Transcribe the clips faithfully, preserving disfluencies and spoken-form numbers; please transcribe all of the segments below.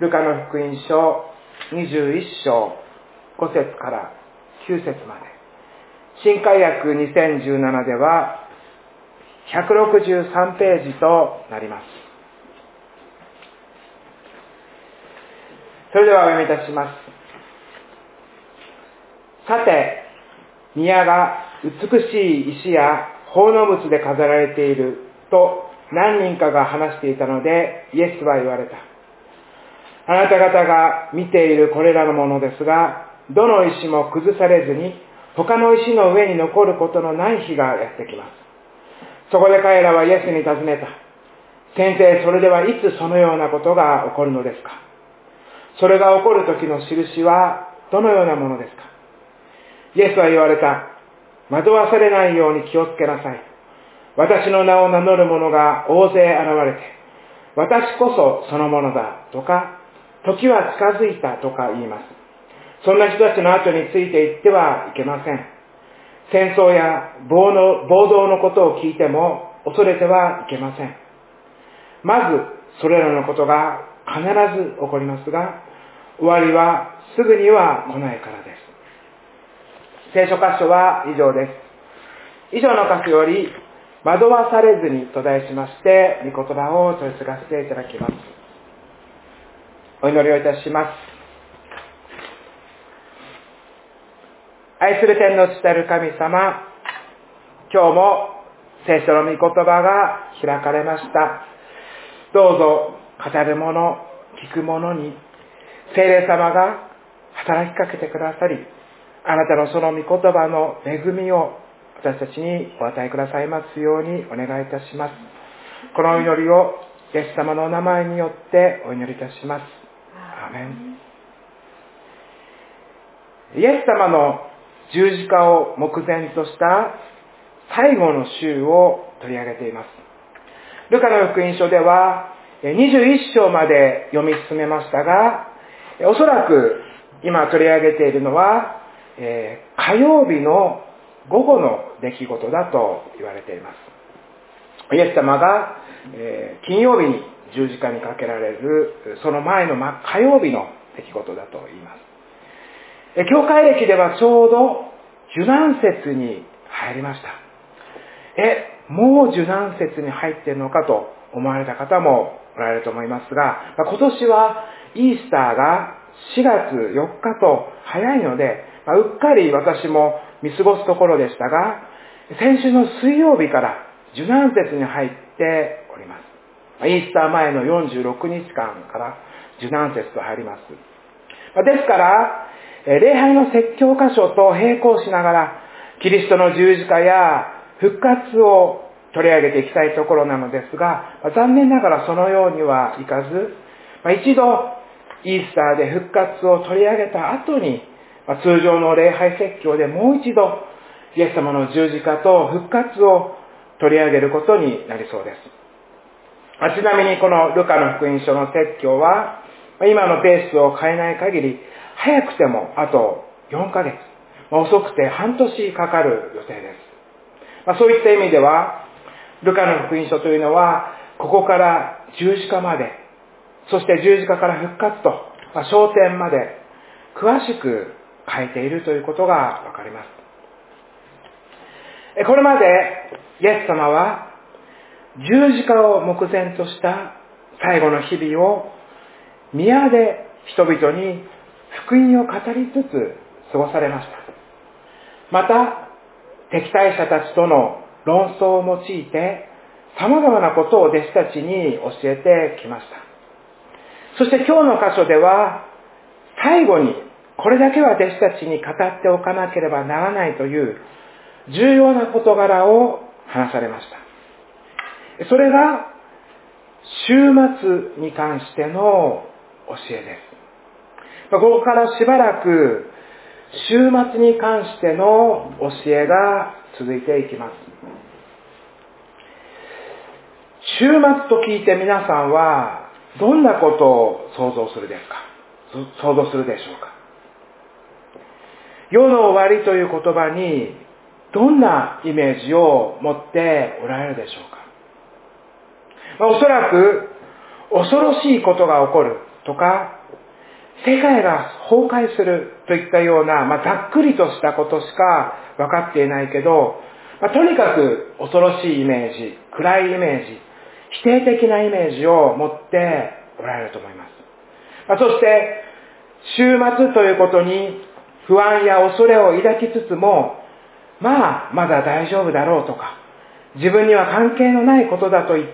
ルカの福音書にじゅういっ章ご節からきゅう節まで、新海訳にせんじゅうななではひゃくろくじゅうさんページとなります。それではお読みいたします。さて、宮が美しい石や奉納物で飾られていると何人かが話していたので、イエスは言われた。あなた方が見ているこれらのものですが、どの石も崩されずに他の石の上に残ることのない日がやってきます。そこで彼らはイエスに尋ねた。先生、それではいつそのようなことが起こるのですか？それが起こる時の印はどのようなものですか？イエスは言われた。惑わされないように気をつけなさい。私の名を名乗る者が大勢現れて、私こそそのものだとか、時は近づいたとか言います。そんな人たちの後についていってはいけません。戦争や暴の暴動のことを聞いても恐れてはいけません。まずそれらのことが必ず起こりますが、終わりはすぐには来ないからです。聖書箇所は以上です。以上の箇所より惑わされずにと題しまして、御言葉を取り継がせていただきます。お祈りをいたします。愛する天の父なる神様、今日も聖書の御言葉が開かれました。どうぞ語る者、聞く者に聖霊様が働きかけてくださり、あなたのその御言葉の恵みを私たちにお与えくださいますようにお願いいたします。この祈りをイエス様のお名前によってお祈りいたします。アーメン。イエス様の十字架を目前とした最後の週を取り上げています。ルカの福音書ではにじゅういっ章まで読み進めましたが、おそらく今取り上げているのは、えー、火曜日の午後の出来事だと言われています。イエス様が、えー、金曜日に十字架にかけられるその前の火曜日の出来事だと言います。えー、教会歴ではちょうど受難節に入りました。え、もう受難節に入っているのかと思われた方もおられると思いますが、今年はイースターがしがつよっかと早いので、うっかり私も見過ごすところでしたが、先週の水曜日から受難節に入っております。イースター前のよんじゅうろくにちかんから受難節と入ります。ですから、礼拝の説教箇所と並行しながら、キリストの十字架や復活を取り上げていきたいところなのですが、残念ながらそのようにはいかず、一度イースターで復活を取り上げた後に、通常の礼拝説教でもう一度イエス様の十字架と復活を取り上げることになりそうです。ちなみにこのルカの福音書の説教は、今のペースを変えない限り、早くてもあとよんかげつ、遅くて半年かかる予定です。そういった意味では、ルカの福音書というのは、ここから十字架まで、そして十字架から復活と、昇天まで詳しく書いているということがわかります。これまでイエス様は十字架を目前とした最後の日々を宮で人々に福音を語りつつ過ごされました。また敵対者たちとの論争を用いて様々なことを弟子たちに教えてきました。そして今日の箇所では最後にこれだけは弟子たちに語っておかなければならないという重要な事柄を話されました。それが終末に関しての教えです。ここからしばらく終末に関しての教えが続いていきます。終末と聞いて皆さんはどんなことを想像するですか？想像するでしょうか？世の終わりという言葉にどんなイメージを持っておられるでしょうか？まあ、おそらく恐ろしいことが起こる、 とか、世界が崩壊するといったような、まあ、ざっくりとしたことしか分かっていないけど、まあ、とにかく恐ろしいイメージ、暗いイメージ、否定的なイメージを持っておられると思います。まあ、そして、終末ということに不安や恐れを抱きつつも、まあ、まだ大丈夫だろうとか、自分には関係のないことだと言って、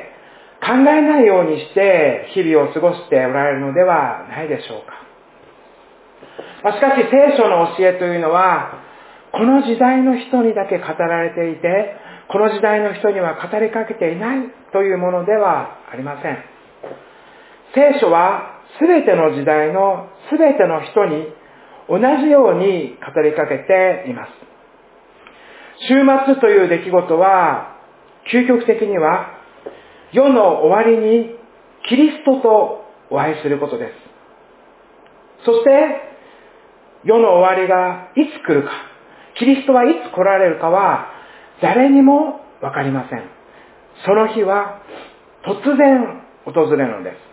考えないようにして日々を過ごしておられるのではないでしょうか。まあ、しかし聖書の教えというのは、この時代の人にだけ語られていて、この時代の人には語りかけていないというものではありません。聖書はすべての時代のすべての人に同じように語りかけています。終末という出来事は、究極的には世の終わりにキリストとお会いすることです。そして世の終わりがいつ来るか、キリストはいつ来られるかは誰にもわかりません。その日は突然訪れるのです。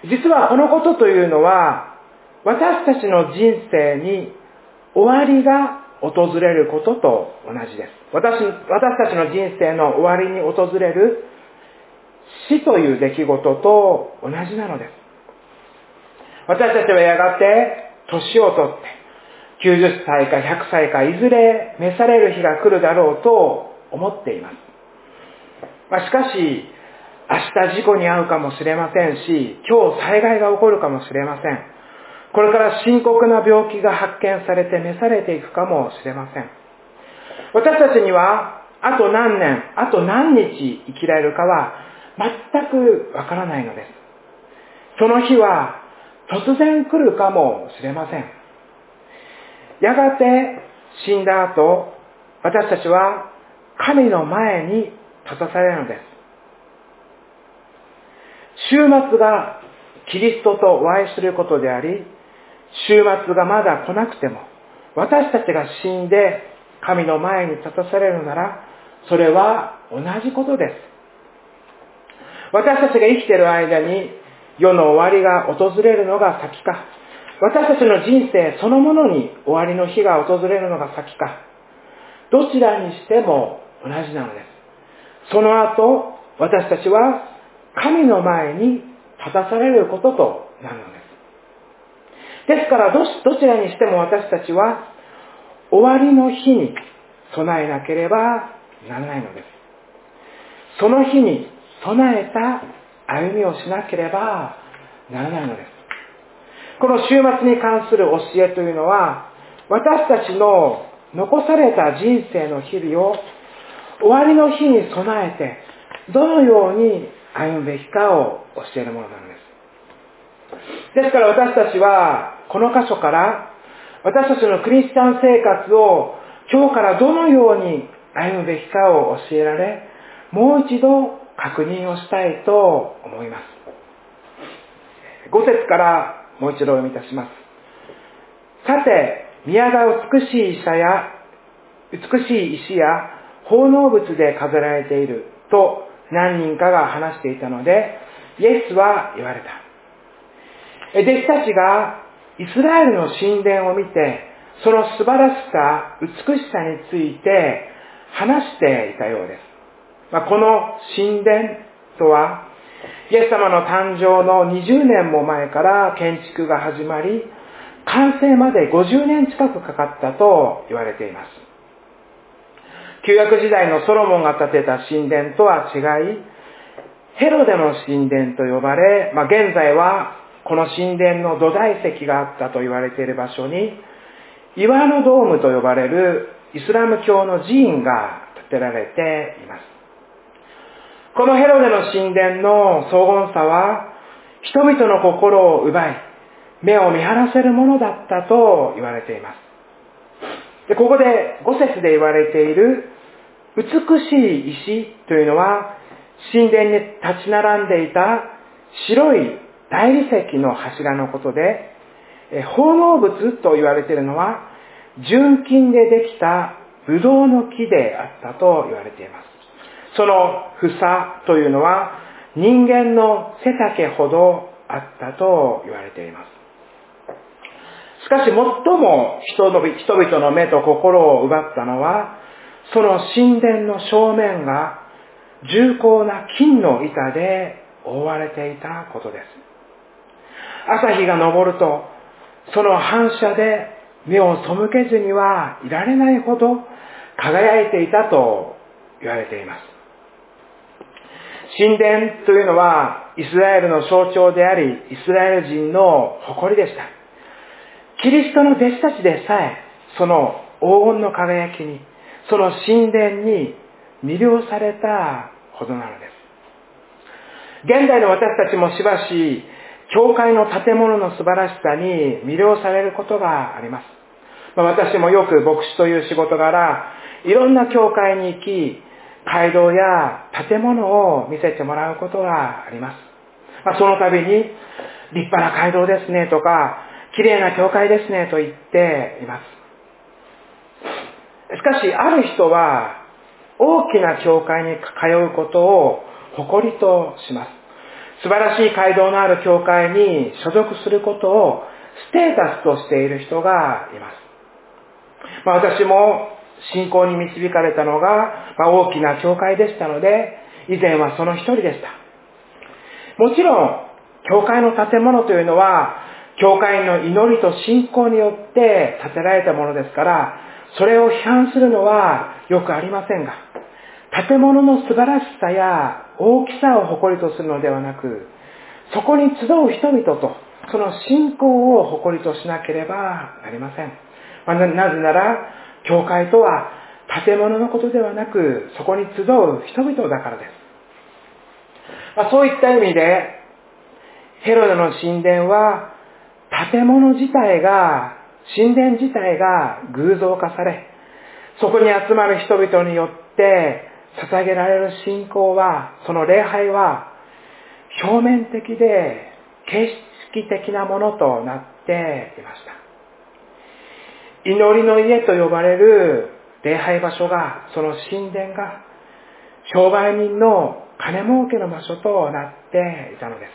実はこのことというのは、私たちの人生に終わりが訪れることと同じです。私、私たちの人生の終わりに訪れる死という出来事と同じなのです。私たちはやがて年をとってきゅうじゅっさいかひゃくさいかいずれ召される日が来るだろうと思っています。まあ、しかし明日事故に遭うかもしれませんし、今日災害が起こるかもしれません。これから深刻な病気が発見されて召されていくかもしれません。私たちにはあと何年、あと何日生きられるかは全くわからないのです。その日は突然来るかもしれません。やがて死んだ後、私たちは神の前に立たされるのです。終末がキリストとお会いすることであり、終末がまだ来なくても、私たちが死んで神の前に立たされるなら、それは同じことです。私たちが生きている間に世の終わりが訪れるのが先か、私たちの人生そのものに終わりの日が訪れるのが先か、どちらにしても同じなのです。その後、私たちは神の前に立たされることとなるのです。ですからど、どちらにしても私たちは終わりの日に備えなければならないのです。その日に備えた歩みをしなければならないのです。この終末に関する教えというのは、私たちの残された人生の日々を終わりの日に備えてどのように歩むべきかを教えるものなのです。ですから私たちはこの箇所から私たちのクリスチャン生活を今日からどのように歩むべきかを教えられ、もう一度確認をしたいと思います。ご節からもう一度お読みいたします。さて、宮が美しい医者や美しい石や奉納物で飾られていると何人かが話していたので、イエスは言われた。弟子たちがイスラエルの神殿を見て、その素晴らしさ、美しさについて話していたようです。まあ、この神殿とは、イエス様の誕生のにじゅうねんも前から建築が始まり、完成までごじゅうねん近くかかったと言われています。旧約時代のソロモンが建てた神殿とは違い、ヘロデの神殿と呼ばれ、まあ、現在はこの神殿の土台石があったと言われている場所に、岩のドームと呼ばれるイスラム教の寺院が建てられています。このヘロデの神殿の荘厳さは、人々の心を奪い、目を見張らせるものだったと言われています。で、ここでご節で言われている美しい石というのは、神殿に立ち並んでいた白い大理石の柱のことで、奉納物と言われているのは、純金でできたブドウの木であったと言われています。その房というのは、 人間の背丈ほどあったと言われています。しかし最も人々の目と心を奪ったのは、その神殿の正面が重厚な金の板で覆われていたことです。朝日が昇ると、その反射で目を背けずにはいられないほど輝いていたと言われています。神殿というのはイスラエルの象徴であり、イスラエル人の誇りでした。キリストの弟子たちでさえ、その黄金の輝きに、その神殿に魅了されたほどなのです。現代の私たちもしばし、教会の建物の素晴らしさに魅了されることがあります。まあ、私もよく牧師という仕事柄、いろんな教会に行き、街道や建物を見せてもらうことがあります。まあ、その度に、立派な街道ですねとか、綺麗な教会ですねと言っています。しかし、ある人は、大きな教会に通うことを誇りとします。素晴らしい街道のある教会に所属することをステータスとしている人がいます。まあ、私も信仰に導かれたのが、まあ、大きな教会でしたので、以前はその一人でした。もちろん、教会の建物というのは、教会の祈りと信仰によって建てられたものですから、それを批判するのはよくありませんが、建物の素晴らしさや大きさを誇りとするのではなく、そこに集う人々とその信仰を誇りとしなければなりません。まあ、な, なぜなら、教会とは建物のことではなく、そこに集う人々だからです。まあ、そういった意味で、ヘロデの神殿は、建物自体が、神殿自体が偶像化され、そこに集まる人々によって捧げられる信仰は、その礼拝は、表面的で形式的なものとなっていました。祈りの家と呼ばれる礼拝場所が、その神殿が、商売人の金儲けの場所となっていたのです。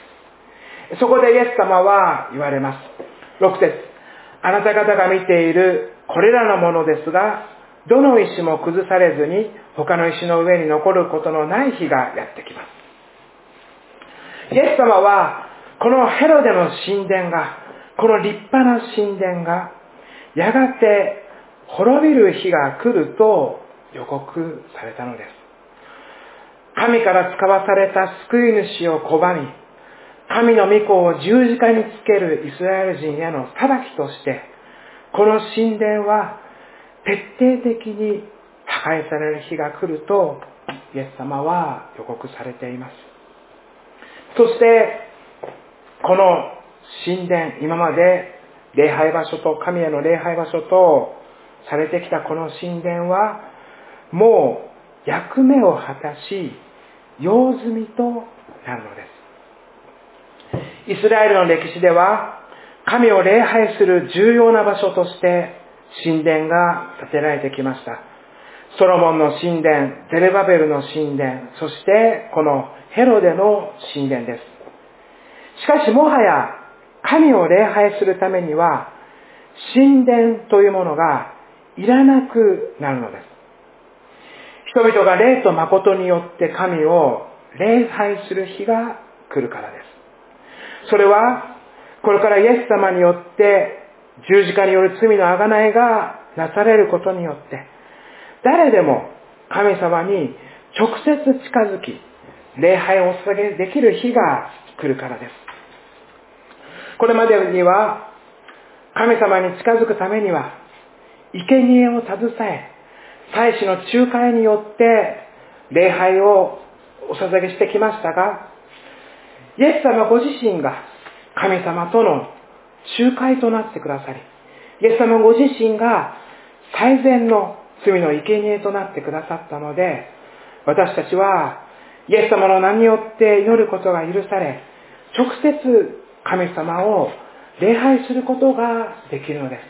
そこでイエス様は言われます。ろく節、あなた方が見ているこれらのものですが、どの石も崩されずに他の石の上に残ることのない日がやってきます。イエス様はこのヘロデの神殿が、この立派な神殿がやがて滅びる日が来ると予告されたのです。神から使わされた救い主を拒み、神の御子を十字架につけるイスラエル人への裁きとして、この神殿は徹底的に破壊される日が来るとイエス様は予告されています。そしてこの神殿、今まで礼拝場所と神への礼拝場所とされてきたこの神殿はもう役目を果たし用済みとなるのです。イスラエルの歴史では神を礼拝する重要な場所として神殿が建てられてきました。ソロモンの神殿、ゼルバベルの神殿、そしてこのヘロデの神殿です。しかしもはや神を礼拝するためには神殿というものがいらなくなるのです。人々が霊と誠によって神を礼拝する日が来るからです。それはこれからイエス様によって十字架による罪の贖いがなされることによって誰でも神様に直接近づき礼拝をお捧げできる日が来るからです。これまでには神様に近づくためには生贄を携え祭司の仲介によって礼拝をお捧げしてきましたが、イエス様ご自身が神様との仲介となってくださり、イエス様ご自身が最善の罪の生贄となってくださったので、私たちはイエス様の名によって祈ることが許され、直接神様を礼拝することができるのです。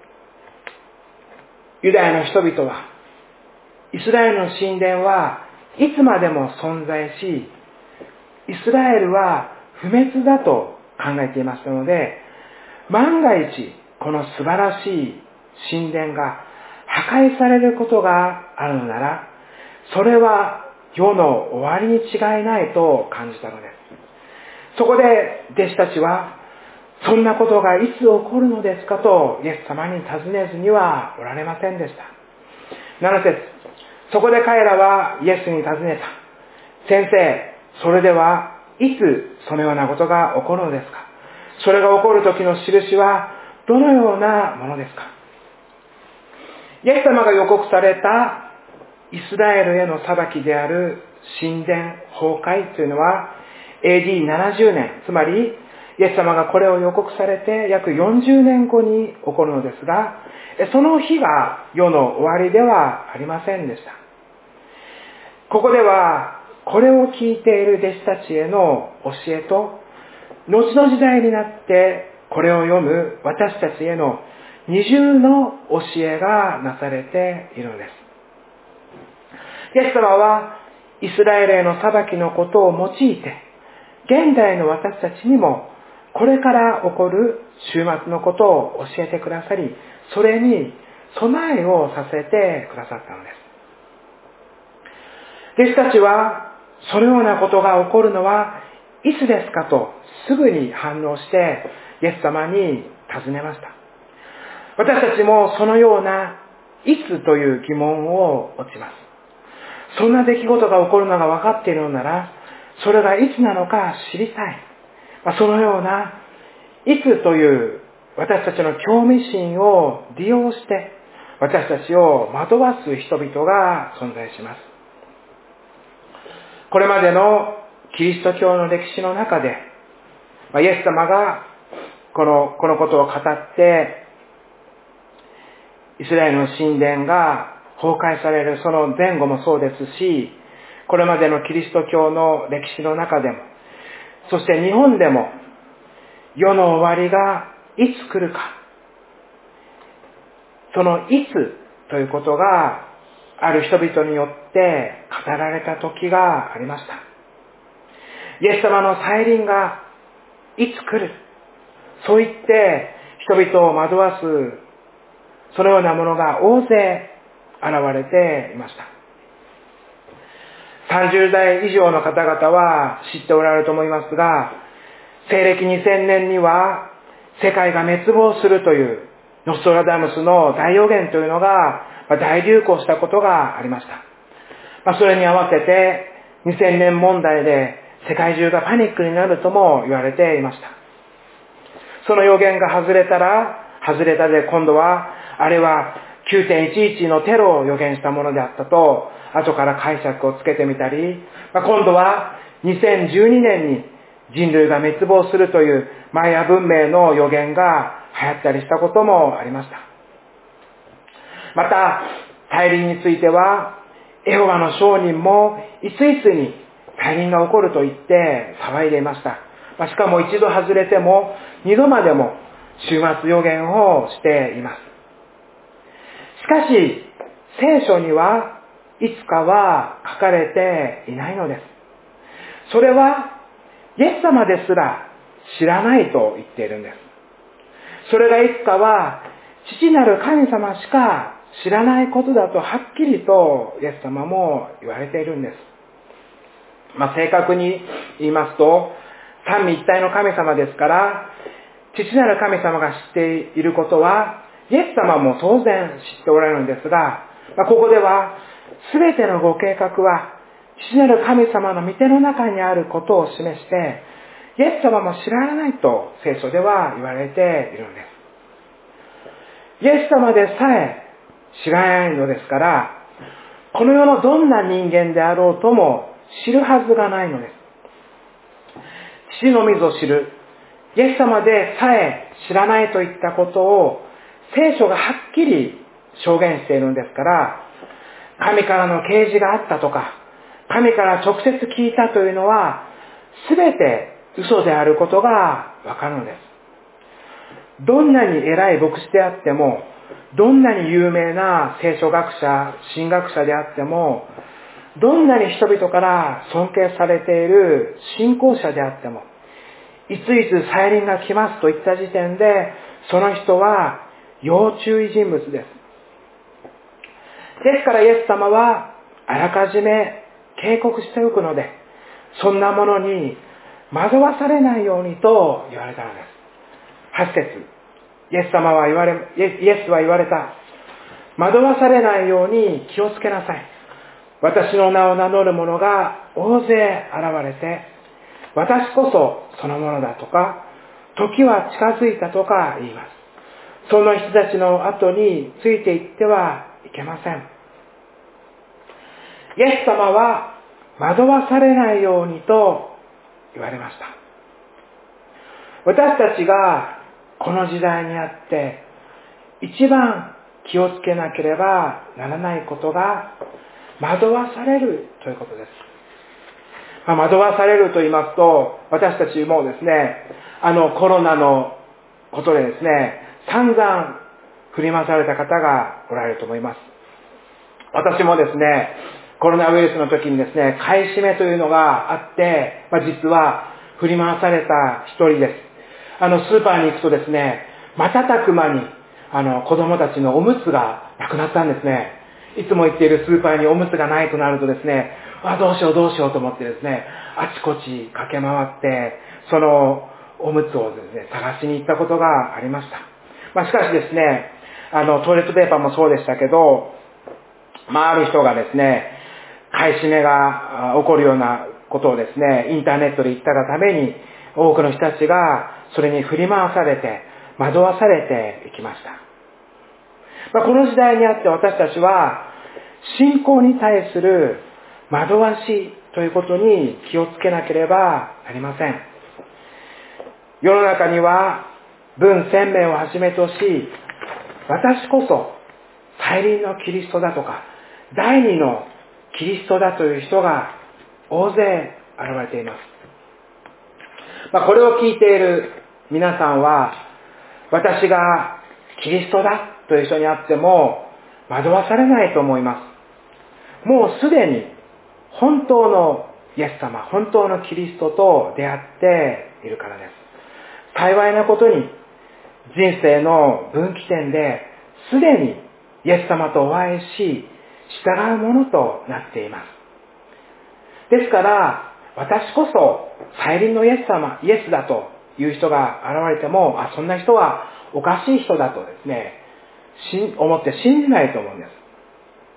ユダヤの人々は、イスラエルの神殿はいつまでも存在し、イスラエルは不滅だと考えていましたので、万が一この素晴らしい神殿が破壊されることがあるのなら、それは世の終わりに違いないと感じたのです。そこで弟子たちは、そんなことがいつ起こるのですかとイエス様に尋ねずにはおられませんでした。なな節、そこで彼らはイエスに尋ねた。先生、それではいつそのようなことが起こるのですか？それが起こる時の印はどのようなものですか？イエス様が予告されたイスラエルへの裁きである神殿崩壊というのは エーディーななじゅう 年、つまりイエス様がこれを予告されて約よんじゅうねんごに起こるのですが、その日が世の終わりではありませんでした。ここではこれを聞いている弟子たちへの教えと、後の時代になってこれを読む私たちへの二重の教えがなされているのです。イエス様はイスラエルへの裁きのことを用いて、現代の私たちにもこれから起こる終末のことを教えてくださり、それに備えをさせてくださったのです。弟子たちはそのようなことが起こるのはいつですかとすぐに反応してイエス様に尋ねました。私たちもそのようないつという疑問を持ちます。そんな出来事が起こるのが分かっているのなら、それがいつなのか知りたい。そのようないつという私たちの興味心を利用して私たちを惑わす人々が存在します。これまでのキリスト教の歴史の中で、イエス様がこの、このことを語ってイスラエルの神殿が崩壊されるその前後もそうですし、これまでのキリスト教の歴史の中でも、そして日本でも世の終わりがいつ来るか、そのいつということがある人々によって語られた時がありました。イエス様の再臨がいつ来る、そう言って人々を惑わすそのようなものが大勢現れていました。さんじゅうだい以上の方々は知っておられると思いますが、西暦にせんねんには世界が滅亡するというノストラダムスの大予言というのが大流行したことがありました。それに合わせてにせんねん問題で世界中がパニックになるとも言われていました。その予言が外れたら外れたで、今度はあれは きゅうてんいちいち のテロを予言したものであったと後から解釈をつけてみたり、今度はにせんじゅうにねんに人類が滅亡するというマヤ文明の予言が流行ったりしたこともありました。また大輪についてはエホバの証人もいついつに大輪が起こると言って騒いでいました。しかも一度外れても二度までも終末予言をしています。しかし聖書にはいつかは書かれていないのです。それはイエス様ですら知らないと言っているんです。それがいつかは父なる神様しか知らないことだとはっきりとイエス様も言われているんです。まあ、正確に言いますと三位一体の神様ですから、父なる神様が知っていることはイエス様も当然知っておられるんですが、まあ、ここでは全てのご計画は父なる神様の御手の中にあることを示して、イエス様も知らないと聖書では言われているのです。イエス様でさえ知らないのですから、この世のどんな人間であろうとも知るはずがないのです。父のみぞ知るイエス様でさえ知らないといったことを聖書がはっきり証言しているんですから、神からの啓示があったとか、神から直接聞いたというのは全て嘘であることがわかるのです。どんなに偉い牧師であっても、どんなに有名な聖書学者、神学者であっても、 どんなに人々から尊敬されている信仰者であっても、いついつ再臨が来ますといった時点で、その人は要注意人物です。ですからイエス様はあらかじめ警告しておくので、そんなものに惑わされないようにと言われたのです。はち節、イエス様は言われ、イエスは言われた。惑わされないように気をつけなさい。私の名を名乗る者が大勢現れて、私こそそのものだとか、時は近づいたとか言います。その人たちの後についていってはいけません。イエス様は惑わされないようにと言われました。私たちがこの時代にあって一番気をつけなければならないことが惑わされるということです。まあ、惑わされると言いますと、私たちもですね、あのコロナのことでですね、散々振り回された方がおられると思います。私もですね、コロナウイルスの時にですね、買い占めというのがあって、まあ、実は振り回された一人です。あのスーパーに行くとですね、瞬く間にあの子供たちのおむつがなくなったんですね。いつも行っているスーパーにおむつがないとなるとですね、あ、どうしようどうしようと思ってですね、あちこち駆け回って、そのおむつをですね、探しに行ったことがありました。まあ、しかしですね、あのトイレットペーパーもそうでしたけど、まあ、ある人がですね、買い占めが起こるようなことをですね、インターネットで言ったがために、多くの人たちがそれに振り回されて、惑わされていきました。まあ、この時代にあって私たちは、信仰に対する惑わしということに気をつけなければなりません。世の中には、文鮮明をはじめとし、私こそ再臨のキリストだとか、第二のキリストだという人が大勢現れています。まあ、これを聞いている皆さんは、私がキリストだという人に会っても惑わされないと思います。もうすでに本当のイエス様、本当のキリストと出会っているからです。幸いなことに人生の分岐点ですでにイエス様とお会いし、従うものとなっています。ですから、私こそ再臨のイエス様、イエスだという人が現れても、あ、そんな人はおかしい人だとですね、思って信じないと思うんです。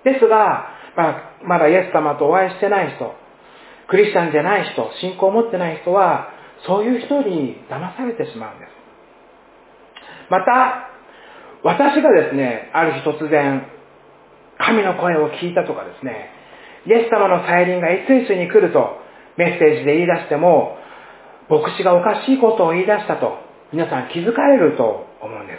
ですが、まあ、まだイエス様とお会いしてない人、クリスチャンじゃない人、信仰を持ってない人は、そういう人に騙されてしまうんです。また、私がですね、ある日突然、神の声を聞いたとかですね、イエス様の再臨がいついつに来るとメッセージで言い出しても、牧師がおかしいことを言い出したと皆さん気づかれると思うんです。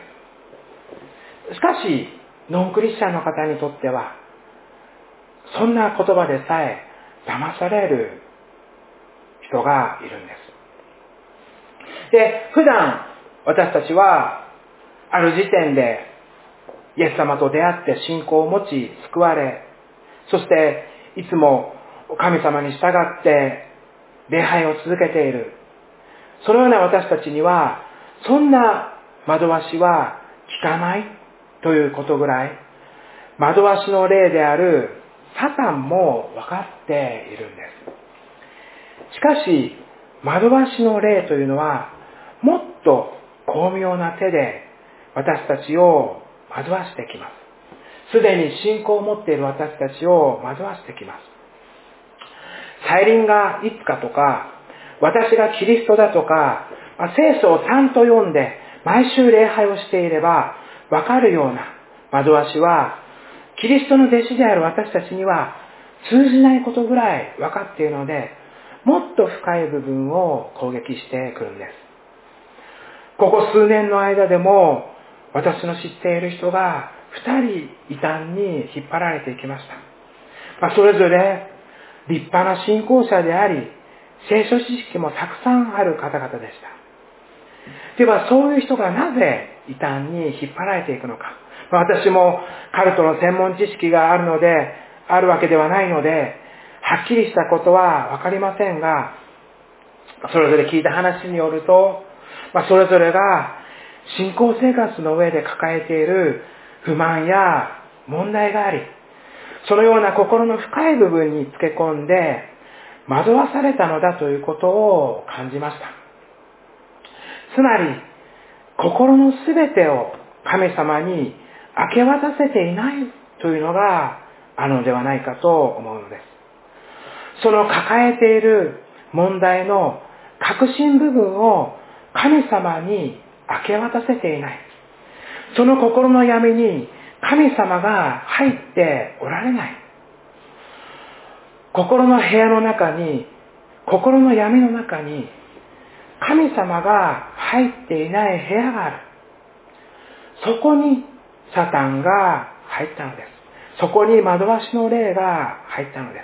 しかし、ノンクリスチャンの方にとっては、そんな言葉でさえ騙される人がいるんです。で、普段私たちはある時点でイエス様と出会って信仰を持ち救われ、そしていつも神様に従って礼拝を続けている。そのような私たちにはそんな惑わしは効かないということぐらい、惑わしの霊であるサタンも分かっているんです。しかし、惑わしの霊というのはもっと巧妙な手で私たちを惑わしてきます。すでに信仰を持っている私たちを惑わしてきます。再臨がいつかとか、私がキリストだとか、聖書をちゃんと読んで毎週礼拝をしていれば分かるような惑わしは、キリストの弟子である私たちには通じないことぐらい分かっているので、もっと深い部分を攻撃してくるんです。ここ数年の間でも私の知っている人が二人異端に引っ張られていきました。まあ、それぞれ立派な信仰者であり、聖書知識もたくさんある方々でした。では、そういう人がなぜ異端に引っ張られていくのか。まあ、私もカルトの専門知識があるので、あるわけではないので、 はっきりしたことはわかりませんが、それぞれ聞いた話によると、まあ、それぞれが信仰生活の上で抱えている不満や問題があり、そのような心の深い部分につけ込んで惑わされたのだということを感じました。つまり、心のすべてを神様に明け渡せていないというのがあるのではないかと思うのです。その抱えている問題の核心部分を神様に明け渡せていない。その心の闇に神様が入っておられない。心の部屋の中に、心の闇の中に神様が入っていない部屋がある。そこにサタンが入ったのです。そこに惑わしの霊が入ったのです。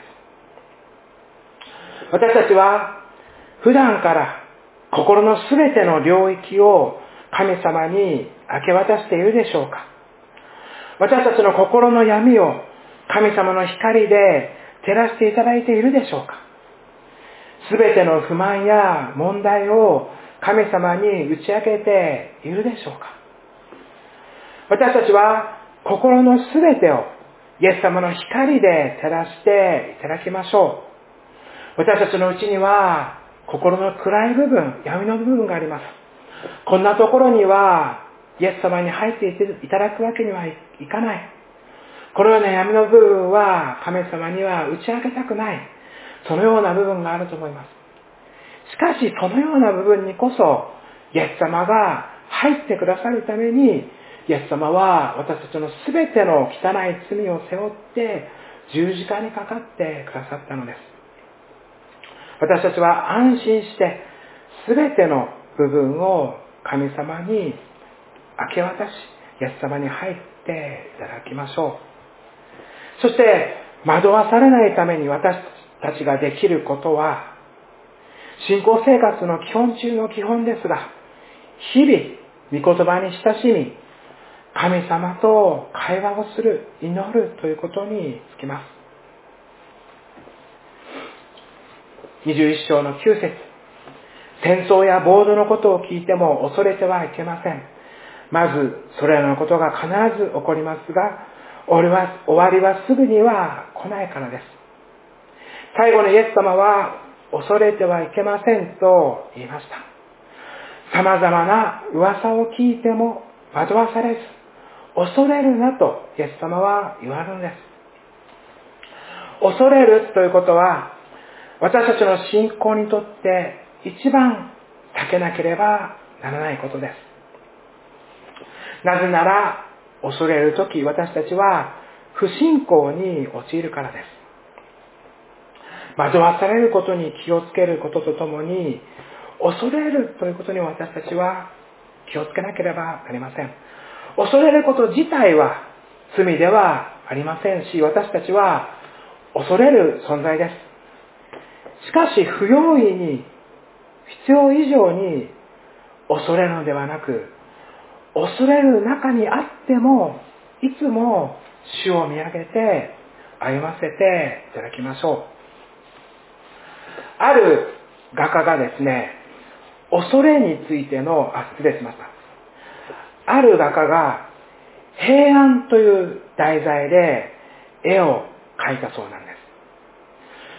私たちは普段から心のすべての領域を神様に明け渡しているでしょうか。私たちの心の闇を神様の光で照らしていただいているでしょうか。すべての不満や問題を神様に打ち明けているでしょうか。私たちは心のすべてをイエス様の光で照らしていただきましょう。私たちのうちには心の暗い部分、闇の部分があります。こんなところにはイエス様に入っていただくわけにはいかない。このような闇の部分は神様には打ち明けたくない。そのような部分があると思います。しかしそのような部分にこそイエス様が入ってくださるために、イエス様は私たちのすべての汚い罪を背負って十字架にかかってくださったのです。私たちは安心してすべての部分を神様に明け渡し、イエス様に入っていただきましょう。そして惑わされないために私たちができることは、信仰生活の基本中の基本ですが、日々御言葉に親しみ、神様と会話をする、祈るということにつきます。にじゅういっ章のきゅう節、戦争や暴動のことを聞いても恐れてはいけません。まずそれらのことが必ず起こりますが、終わりはすぐには来ないからです。最後にイエス様は恐れてはいけませんと言いました。様々な噂を聞いても惑わされず、恐れるなとイエス様は言われるのです。恐れるということは、私たちの信仰にとって一番避けなければならないことです。なぜなら、恐れるとき私たちは不信仰に陥るからです。惑わされることに気をつけることとともに、恐れるということに私たちは気をつけなければなりません。恐れること自体は罪ではありませんし、私たちは恐れる存在です。しかし不用意に、必要以上に恐れるのではなく、恐れる中にあっても、いつも主を見上げて歩ませていただきましょう。ある画家がですね、恐れについての、あ、失礼しました。ある画家が平安という題材で絵を描いたそうなんです。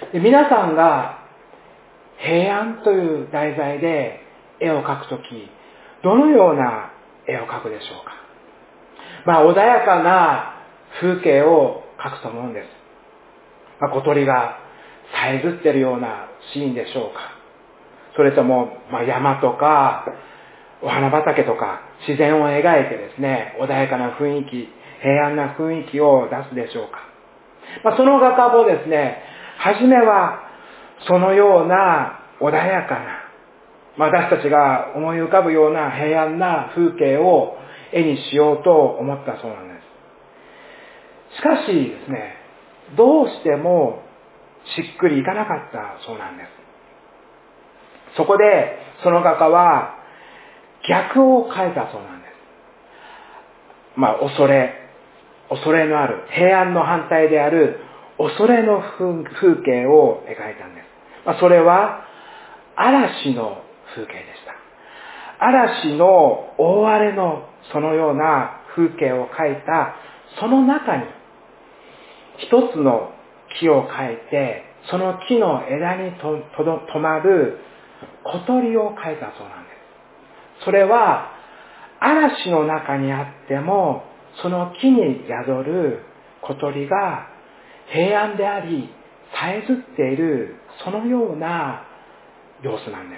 で、皆さんが平安という題材で絵を描くとき、どのような絵を描くでしょうか。まあ、穏やかな風景を描くと思うんです。まあ、小鳥がさえずってるようなシーンでしょうか。それとも、まあ、山とかお花畑とか自然を描いてですね、穏やかな雰囲気、平安な雰囲気を出すでしょうか。まあ、その画家もですね、初めはそのような穏やかな、まあ、私たちが思い浮かぶような平安な風景を絵にしようと思ったそうなんです。しかしですね、どうしてもしっくりいかなかったそうなんです。そこでその画家は逆を描いたそうなんです。まあ、恐れ、恐れのある、平安の反対である恐れの風景を描いたんです。まあ、それは嵐の風景でした。嵐の大荒れのそのような風景を描いたその中に一つの木を描いて、その木の枝にととど止まる小鳥を描いたそうなんです。それは嵐の中にあってもその木に宿る小鳥が平安でありさえずっているそのような様子なんです。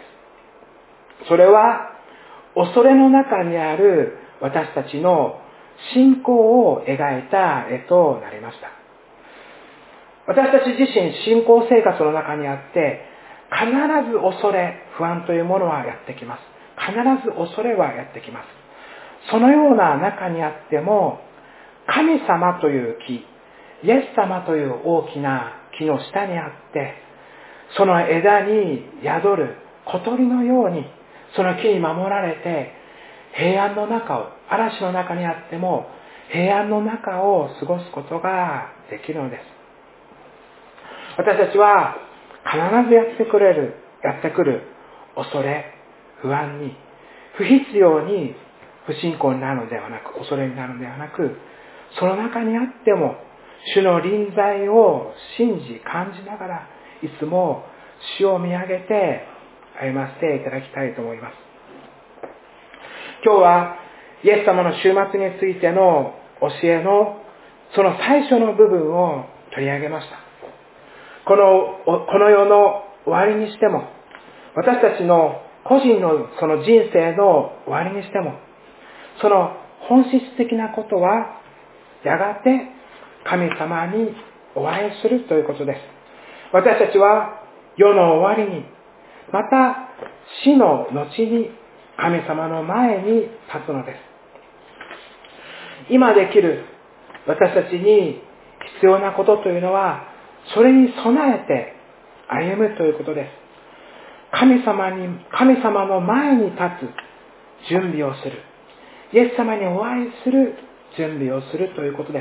それは恐れの中にある私たちの信仰を描いた絵となりました。私たち自身信仰生活の中にあって必ず恐れ、不安というものはやってきます。必ず恐れはやってきます。そのような中にあっても神様という木、イエス様という大きな木の下にあって、その枝に宿る小鳥のようにその木に守られて平安の中を、嵐の中にあっても平安の中を過ごすことができるのです。私たちは必ずやってくれる、やってくる恐れ、不安に不必要に不信仰になるのではなく、恐れになるのではなく、その中にあっても主の臨在を信じ感じながらいつも主を見上げて歩ませていただきたいと思います。今日はイエス様の終末についての教えのその最初の部分を取り上げました。この、この世の終わりにしても、私たちの個人のその人生の終わりにしても、その本質的なことはやがて神様にお会いするということです。私たちは世の終わりに、また死の後に神様の前に立つのです。今できる私たちに必要なことというのは、それに備えて歩むということです。神様に、神様の前に立つ準備をする。イエス様にお会いする準備をするということです。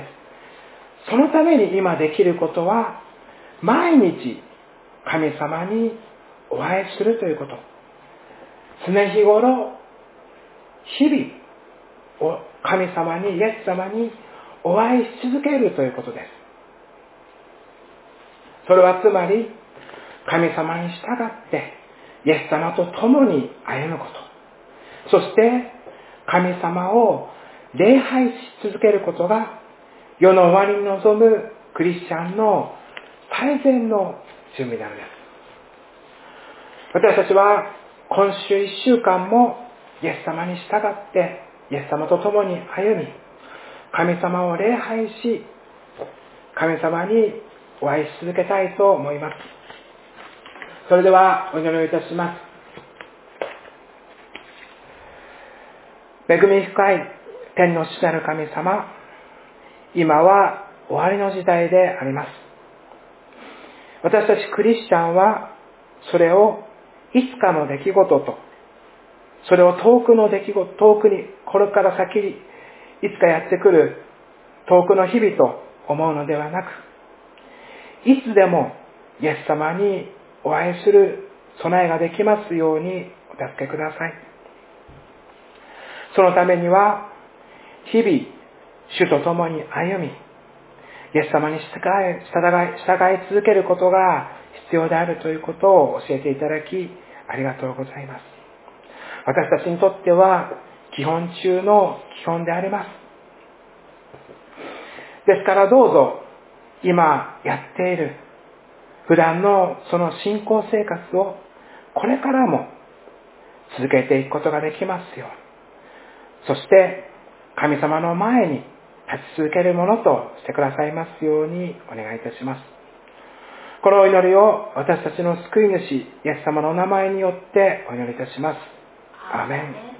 そのために今できることは、毎日神様にお会いするということ。常日頃、日々を神様に、イエス様にお会いし続けるということです。それはつまり、神様に従って、イエス様と共に歩むこと。そして、神様を礼拝し続けることが、世の終わりに臨むクリスチャンの最善の準備なのです。私たちは、今週一週間も、イエス様に従って、イエス様と共に歩み、神様を礼拝し、神様にお会いし続けたいと思います。それではお祈りをいたします。恵み深い天の父なる神様、今は終わりの時代であります。私たちクリスチャンはそれをいつかの出来事と、それを遠くの出来事、遠くに、これから先にいつかやってくる遠くの日々と思うのではなく、いつでもイエス様にお会いする備えができますようにお助けください。そのためには、日々、主と共に歩み、イエス様に従い、従い、従い続けることが必要であるということを教えていただき、ありがとうございます。私たちにとっては、基本中の基本であります。ですからどうぞ、今やっている、普段のその信仰生活を、これからも続けていくことができますように。そして、神様の前に立ち続けるものとしてくださいますようにお願いいたします。このお祈りを私たちの救い主、イエス様のお名前によってお祈りいたします。アーメン。